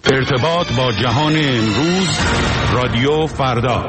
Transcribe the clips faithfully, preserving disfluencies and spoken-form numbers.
ارتباط با جهان امروز، رادیو فردا.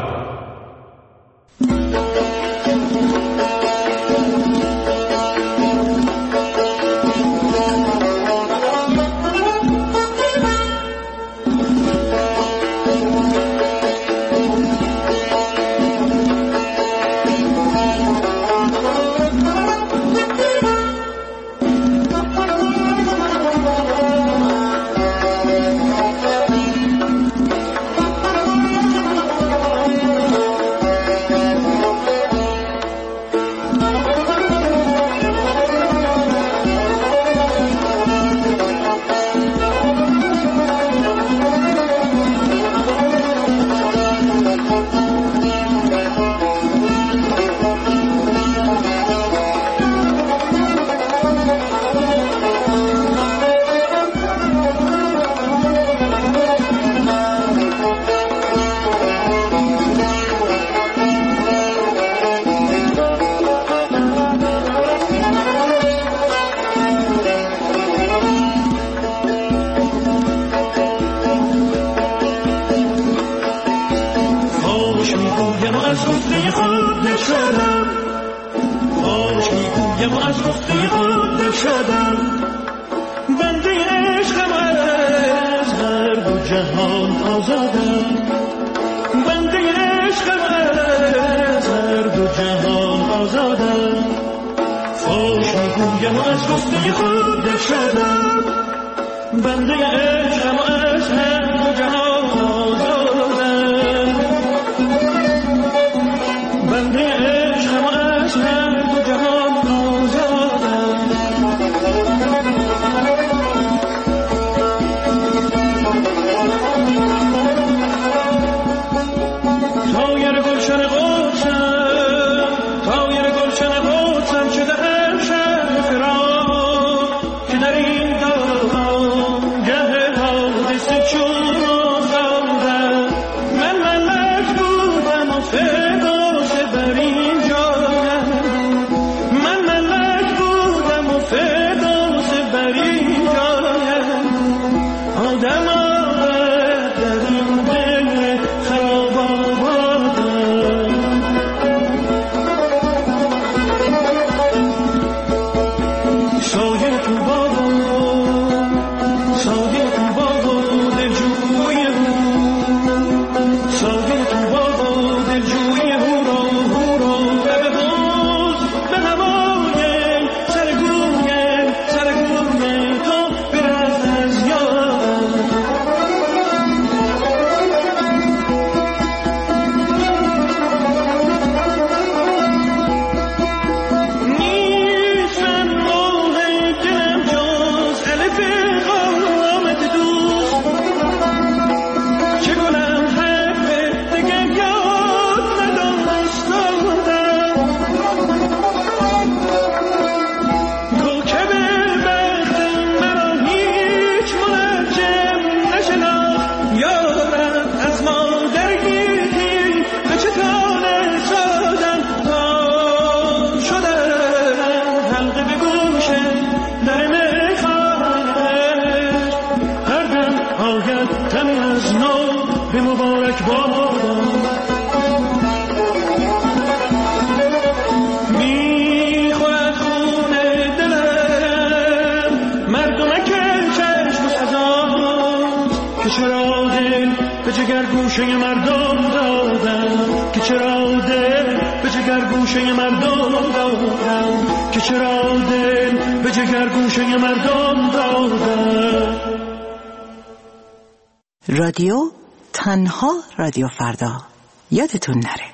رادیو تنها رادیو فردا، یادتون نره.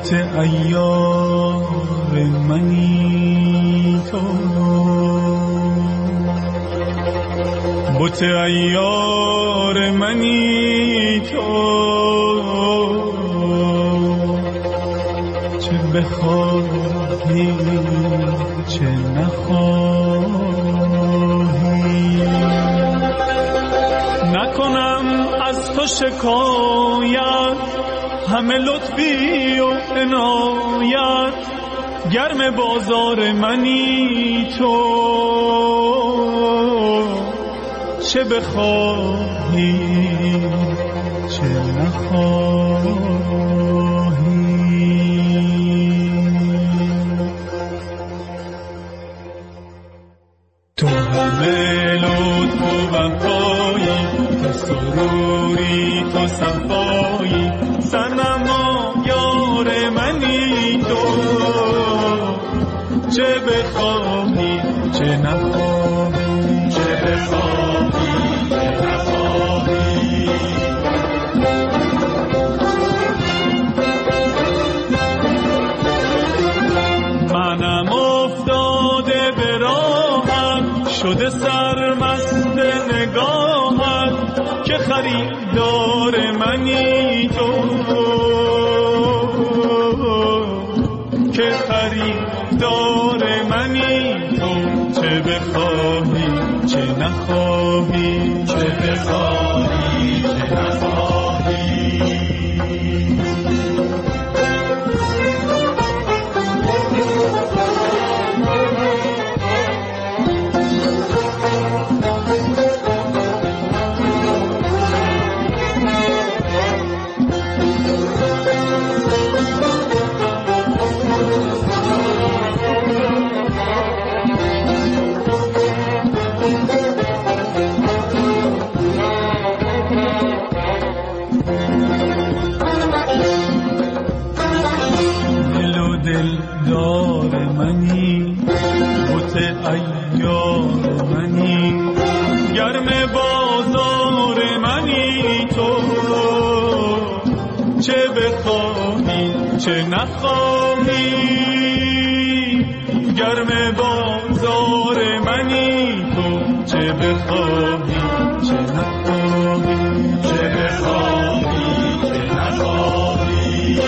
بت عیار منی تو، بت عیار منی تو، چه بخواهی چه نخواهی. نکنم از تو شکایت، همه لطفی و عنایت، گرم بازار منی تو، چه بخواهی چه نخواهی. تو همه لطف و وفایی، تو سروری تو صفایی، صنما یار منی تو، چه بخواهی چه نخواهی، چه بخواهی چه نخواهی. منم افتاده به راهت، شده سرمست نگاهت، که خریدار منی تو، که خریدار منی تو، چه بخواهی چه نخواهی، چه بخواهی چه نخواهی. دلدار منی، بت عیار منی، گرم بازار منی تو، چه بخواهی چه نخواهی. گرم بازار منی تو، چه بخواهی چه نخواهی، چه بخواهی چه نخواهی.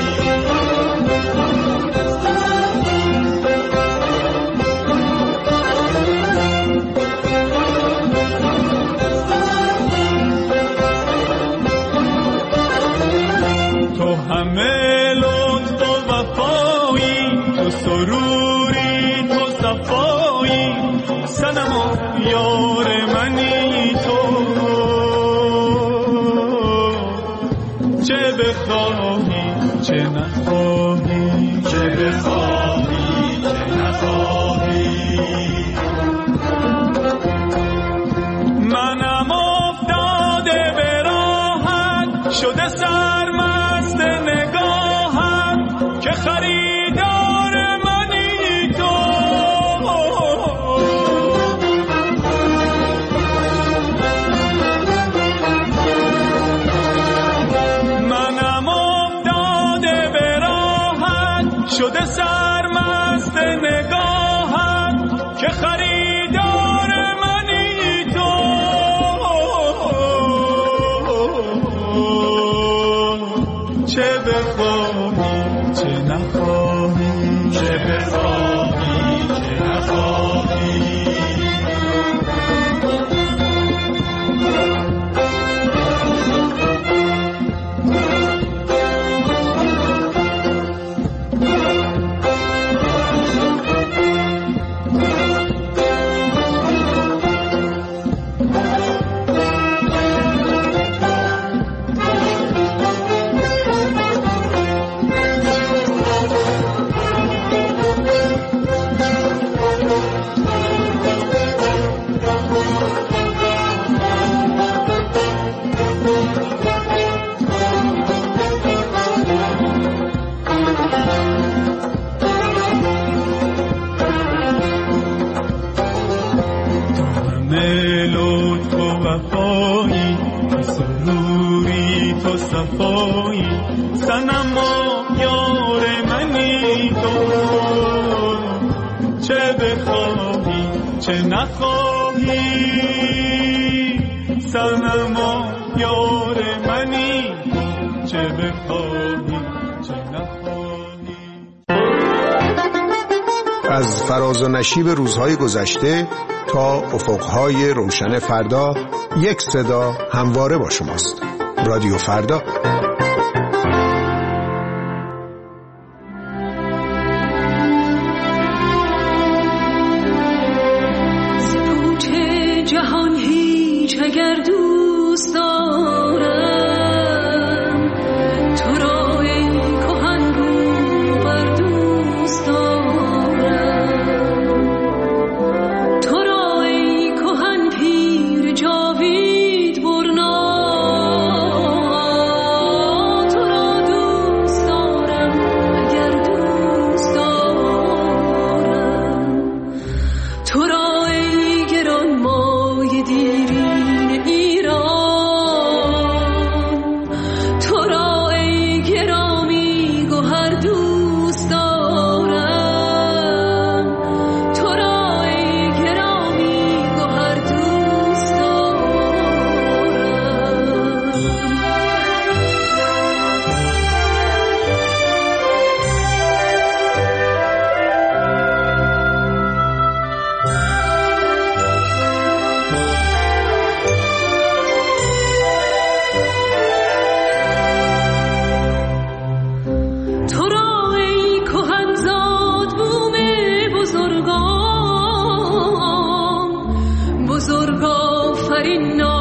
همه لطف و وفایی، تو سروری تو صفایی، صنما یار منی تو، چه بخواهی چه نخواهی، چه بخواهی چه نخواهی. منم افتاده به راهت، شده سرمست نگاهم، که خریدار منی تو، منم افتاده به راهت، شده سرمست نگاهم، که خریدار منی تو، چه بخواهی چه نخواهی، چه بخواهی چه نخواهی. صفایی صنما یار من چه بخواهی چه نخواهی صنما یار منی چه بخواهی چه نخواهی. از فراز و نشیب روزهای گذشته تا افقهای روشن فردا، یک صدا همواره با شماست. رادیو فردا. جهان هیچ اگر دوست دارم تو را ای کهن رو بر دوست دارم تو را ای کهن پیر جاوید برنا تو را دوست دارم اگر دوست دارم تو را ای گران ما دیرین ایران تو را ای گرامی گوهر دوست دارم تو را ای گرامی گوهر دوست بزرگ آفرین